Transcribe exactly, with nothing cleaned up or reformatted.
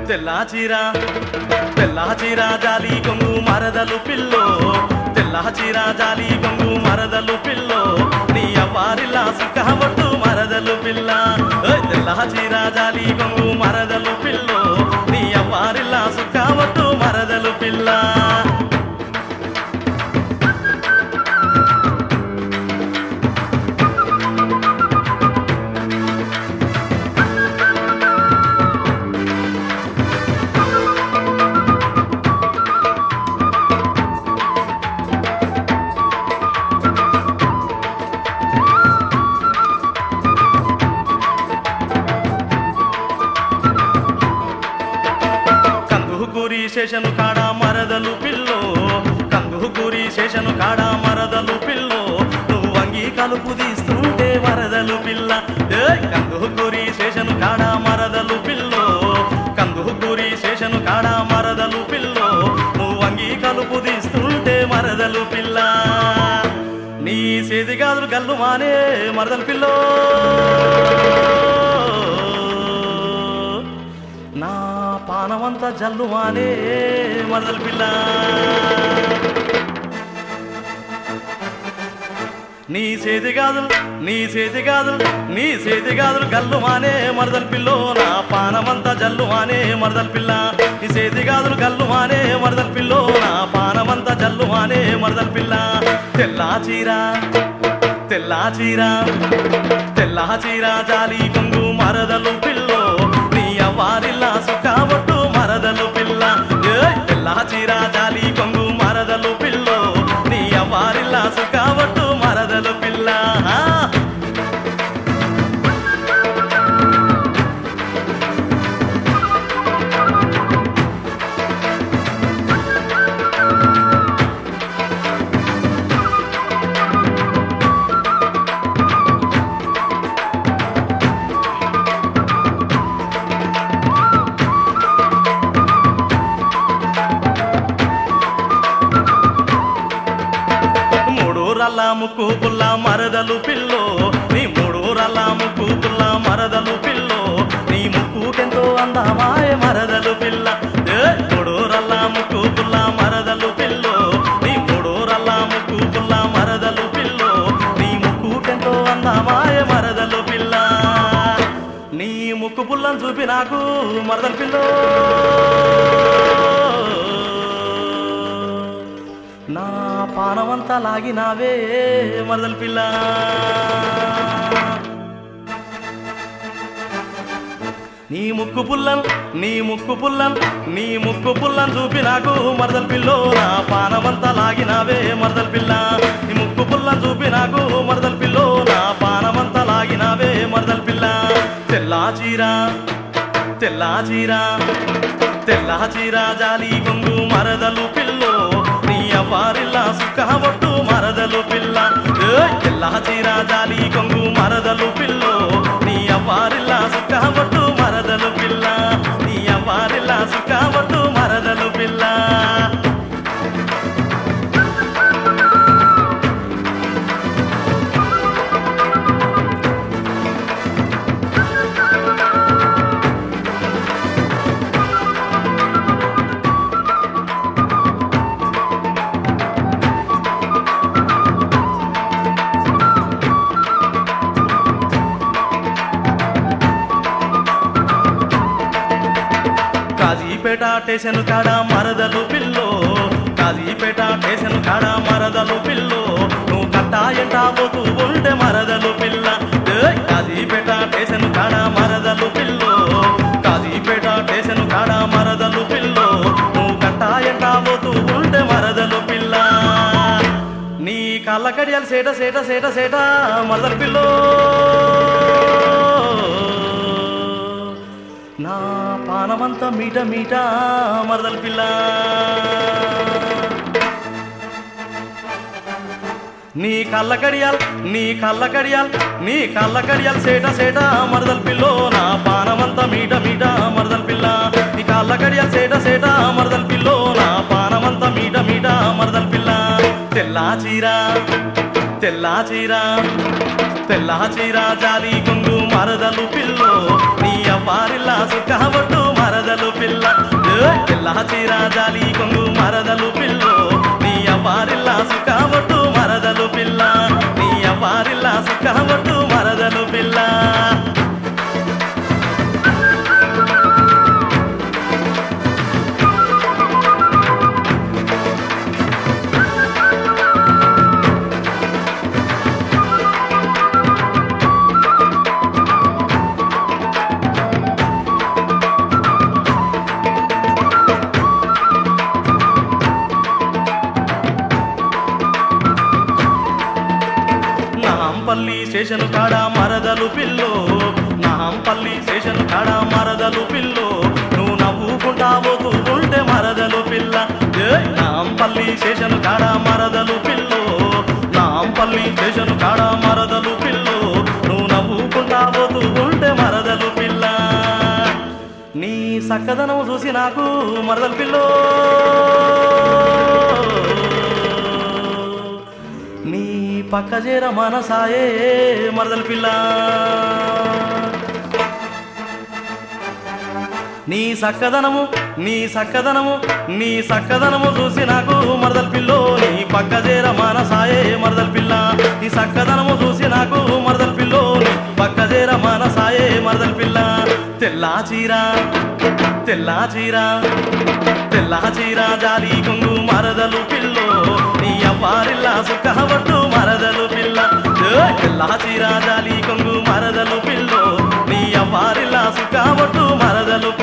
తెల్లా చీర తెల్లా చీర జాలి కొంగు మరదలు పిల్లో తెల్లా చీర జాలి కొంగు మరదలు పిల్లో నీ అవ్వారిలా సుఖవట్టు మరదలు పిల్ల తెల్లా చీర జాలి కొంగు మరదలు పిల్లో నీ అవ్వారిలా సుఖవట్టు మరదలు పిల్ల శేషను కాడా మరదలు పిల్లో కందుకూరి శేషను కాడా మరదలు పిల్లో నువ్వు వంగి కలుపు తీస్తుంటే మరదలు పిల్ల కందుకూరి శేషను కాడా మరదలు పిల్లో కందుకూరి శేషను కాడా మరదలు పిల్లో నువ్వు వంగి కలుపు తీస్తుంటే మరదలు పిల్ల నీ చేతి గాజులు గల్లు మానే మరదలు పిల్లో నా పానమంతా జల్లువానే మరదలు పిల్ల నీ చేతి గాజులు నీ చేతి గాజులు నీ చేతి గాజులు గల్లువానే మరదలు పిల్లో నా పానమంతా జల్లువానే మరదలు పిల్ల నీ చేతి గాజులు గల్లువానే మరదలు పిల్లో నా పానమంతా జల్లువానే మరదలు పిల్ల తెల్లా చీర తెల్లా చీర తెల్లా చీర జాలి కొంగు మరదలు పిల్లో వారిలా సుఖవట్టు మరదలు పిల్ల తెల్లా చీర జాలి కొంగు మరదలు పిల్లో నీ వారిలా సుఖవట్టు మరదలు పిల్ల రల్లా ముక్కు పుల్ల మరదలు పిల్లో నీ మూడు రల్లా ముక్కు పుల్ల మరదలు పిల్లో నీ ముక్కుకెంతో అందమాయ మరదలు పిల్ల మూడు రల్లా ముక్కు పుల్ల మరదలు పిల్లో నీ మూడు రల్లా ముక్కు పుల్ల మరదలు పిల్లో నీ ముక్కుకెంతో అందమాయ మరదలు పిల్ల నీ ముక్కు పుల్లను చూపి నాకు మరదలు పిల్లో నా పానమంతా లాగినావే మరదలు పిల్ల నీ ముక్కు పుల్లం నీ ముక్కు పుల్లం నీ ముక్కు పుల్లం చూపి నాకు మరదలు పిల్లో నా పానమంతా లాగినావే మరదలు పిల్ల నీ ముక్కు పుల్లం చూపి నాకు మరదలు పిల్లో నా పానమంతా లాగినావే మరదలు పిల్ల తెల్లా చీర తెల్లా చీర తెల్లా చీర జాలి కొంగు మరదలు పిల్లో వారిలా సుఖవట్టు మరదలు పిల్ల తెల్లా చీర జాలి కొంగు మరదలు పిల్లో నీ వారిలా సుఖవట్టు మరదలు పిల్ల నీ వారిలా సుఖవట్టు మరదలు పిల్ల కాజీపేట స్టేషన్ కాడా మరదలు పిల్లో కాజీపేట స్టేషన్ కాడా మరదలు పిల్లో నువ్వు కట్టా ఎంటా పోతూ ఉంటే మరదలు పిల్ల కాజీపేట స్టేషన్ కాడా మరదలు పిల్లో కాజీపేట స్టేషన్ కాడా మరదలు పిల్లో నువ్వు కట్టా ఎంటా పోతూ ఉంటే మరదలు పిల్ల నీ కళ్ళ కడియాలు సేట సేట సేట సేట మరదలు పిల్లో నా పానమంతా మీట మీట మరదలు పిల్ల నీ కళ్ళ కడియాల్ నీ కళ్ళ కడియాల్ నీ కళ్ళ కడియాల్ సేట సేట మరదలు పిల్లో నా పానమంతా మీట మీట మరదలు పిల్ల నీ కళ్ళ కడియాల్ సేట సేట మరదలు పిల్లో నా పానమంతా మీట మీట మరదలు పిల్ల తెల్లా చీర తెల్లా చీర తెల్లా చీర జాలి కొంగు మరదలు పిల్లో నీ అవ్వారిలా సుఖవట్టు మరదలు పిల్ల తెల్ల చీర జాలి కొంగు మరదలు పిల్లో నీ అవారిల్లా సుఖావట్టు మరదలు పిల్ల నీ అవారిల్లా సుఖావట్టు మరదలు పిల్ల నాంపల్లి స్టేషన్ కాడ మరదలు పిల్లో నాంపల్లి స్టేషన్ కాడ మరదలు పిల్లో నువ్వు నవ్వుకుంటా పోతూ ఉంటే మరదలు పిల్ల నాంపల్లి స్టేషన్ కాడ మరదలు పిల్లో నాంపల్లి స్టేషన్ కాడ మరదలు పిల్లో నువ్వు నవ్వుకుంటా పోతూ ఉంటే మరదలు పిల్ల నీ సక్కదనం చూసి నాకు మరదలు పిల్లో నీ పక్క చేర మనసాయే మరదలు పిల్ల నీ సక్కదనము నీ సక్కదనము నీ సక్కదనము చూసి నాకు మరదలు పిల్లో నీ పక్క చేర మనసాయే మరదలు పిల్ల నీ సక్కదనము చూసి నాకు మరదలు పిల్లో నీ పక్క చేర మనసాయే మరదలు పిల్ల తెల్లా చీర తెల్లా చీర తెల్లా చీర జాలి కొంగు మరదలు పిల్లో నీ అవ్వారిల్లా సుఖవట్టు మరదలు పిల్ల తెల్లా చీర జాలి కొంగు మరదలు పిల్లో నీ అవ్వారిల్లా సుఖవట్టు మరదలు